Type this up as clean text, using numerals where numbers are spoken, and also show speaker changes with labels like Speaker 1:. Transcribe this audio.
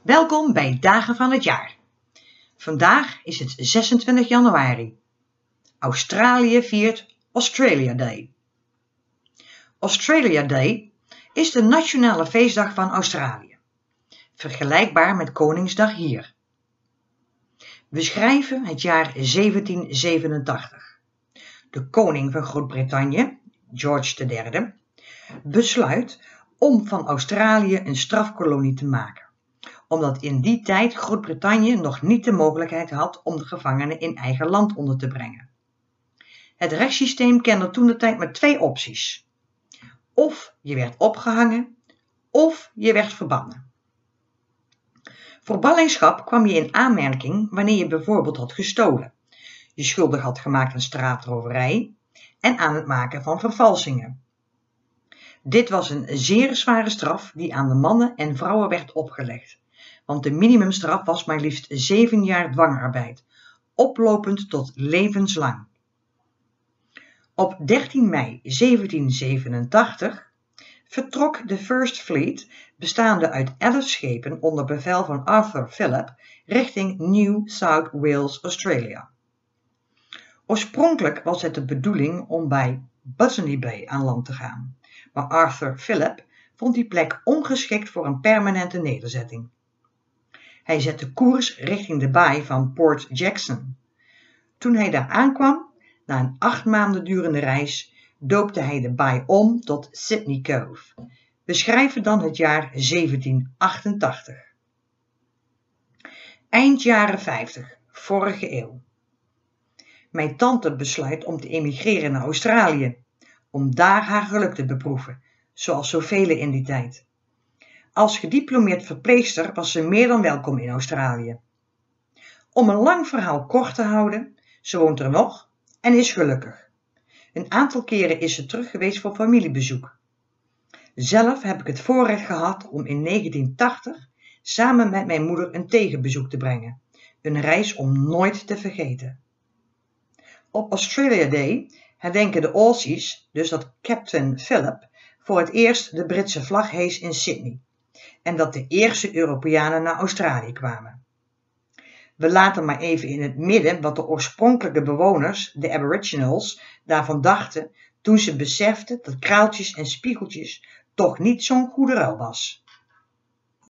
Speaker 1: Welkom bij Dagen van het Jaar. Vandaag is het 26 januari. Australië viert Australia Day. Australia Day is de nationale feestdag van Australië, vergelijkbaar met Koningsdag hier. We schrijven het jaar 1787. De koning van Groot-Brittannië, George III, besluit om van Australië een strafkolonie te maken, omdat in die tijd Groot-Brittannië nog niet de mogelijkheid had om de gevangenen in eigen land onder te brengen. Het rechtssysteem kende toentertijd maar twee opties. Of je werd opgehangen, of je werd verbannen. Voor ballingschap kwam je in aanmerking wanneer je bijvoorbeeld had gestolen, je schuldig had gemaakt aan straatroverij en aan het maken van vervalsingen. Dit was een zeer zware straf die aan de mannen en vrouwen werd opgelegd, want de minimumstraf was maar liefst 7 jaar dwangarbeid, oplopend tot levenslang. Op 13 mei 1787 vertrok de First Fleet, bestaande uit 11 schepen onder bevel van Arthur Phillip, richting New South Wales, Australia. Oorspronkelijk was het de bedoeling om bij Botany Bay aan land te gaan, maar Arthur Phillip vond die plek ongeschikt voor een permanente nederzetting. Hij zette koers richting de baai van Port Jackson. Toen hij daar aankwam, na een 8 maanden durende reis, doopte hij de baai om tot Sydney Cove. We schrijven dan het jaar 1788. Eind jaren 50, vorige eeuw. Mijn tante besluit om te emigreren naar Australië, om daar haar geluk te beproeven, zoals zoveel in die tijd. Als gediplomeerd verpleegster was ze meer dan welkom in Australië. Om een lang verhaal kort te houden, ze woont er nog en is gelukkig. Een aantal keren is ze terug geweest voor familiebezoek. Zelf heb ik het voorrecht gehad om in 1980 samen met mijn moeder een tegenbezoek te brengen. Een reis om nooit te vergeten. Op Australia Day herdenken de Aussies dus dat Captain Phillip voor het eerst de Britse vlag hees in Sydney en dat de eerste Europeanen naar Australië kwamen. We laten maar even in het midden wat de oorspronkelijke bewoners, de Aboriginals, daarvan dachten toen ze beseften dat kraaltjes en spiegeltjes toch niet zo'n goede ruil was.